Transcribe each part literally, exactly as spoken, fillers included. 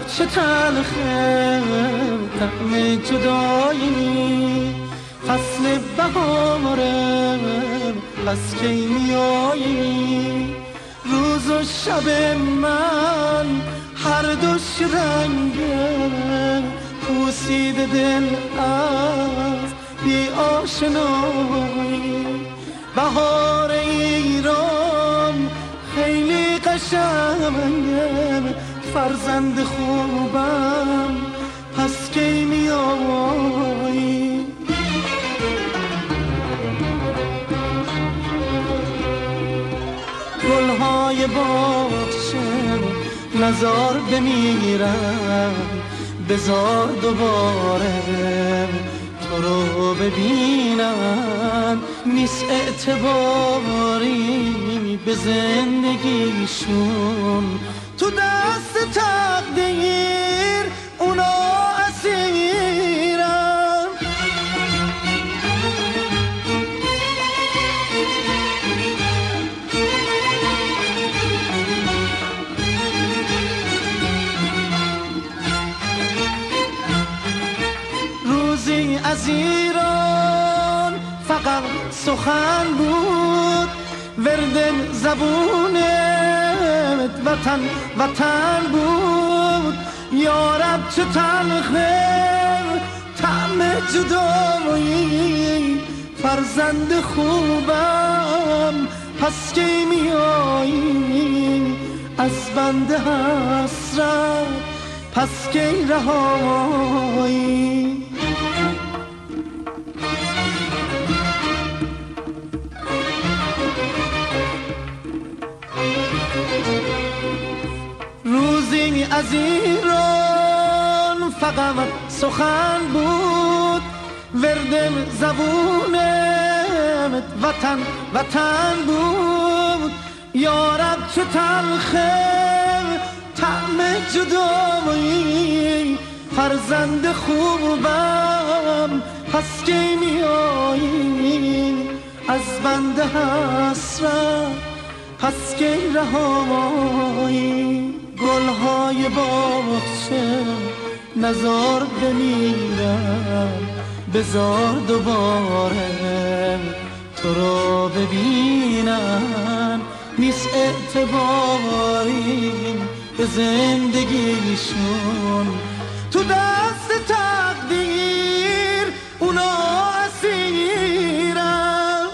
چه تلخه طعم جدایی، فصل بهاره پس کی میایی؟ روز و شب من هر دوش رنگه، پوسیده دل از بی آشنایی. بهار ایران خیلی قشنگه، فرزند خوبم پس کی میایی؟ گلهای باغچه نزار بمیرم، بزار دوباره تو رو ببینم. نیست اعتباری به زندگیشون، تو دست تقدیر اونا اسیرن. روزی از ایران فقط سخن بود، ورد زبونت وطن وطن بود. یارب چه تلخه طعم جدایی، فرزند خوبم پس کی میایی؟ از بند حسرت پس کی رهایی؟ روزی از ایران فقط سخن بود، ورد زبونت وطن وطن بود. یارب چه تلخه طعم جدایی، فرزند خوبم پس کی میایی؟ از بند حسرت پس کی رهایی؟ گلهای باغچه نزار بمیرم، بزار دوباره تو رو ببینم. نیست اعتباری به زندگیشون، تو دست تقدیر اونا اسیرن.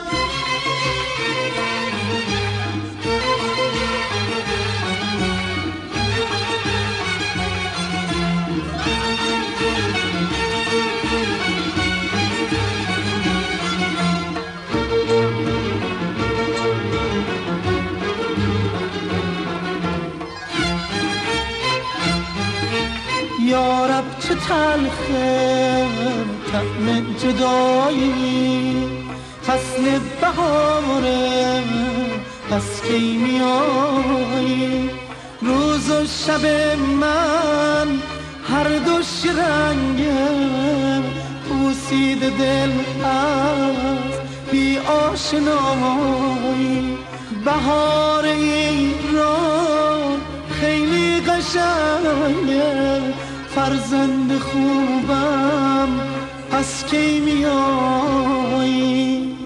یارب چه تلخه طعم جدایی، فصل بهاره پس کی میایی؟ روز و شب من هر دوش رنگه، پوسیده دل از بی آشنایی. بهار ایران خیلی قشنگه، فرزند خوبم پس کی میایی؟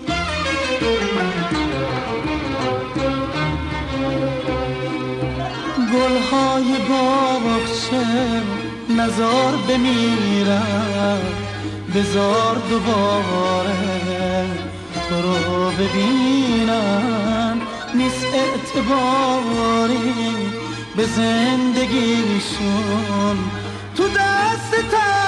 گلهای باغچه نزار بمیرم، بزار دوباره تو رو ببینم. نیست اعتباری به زندگیشون، تو دست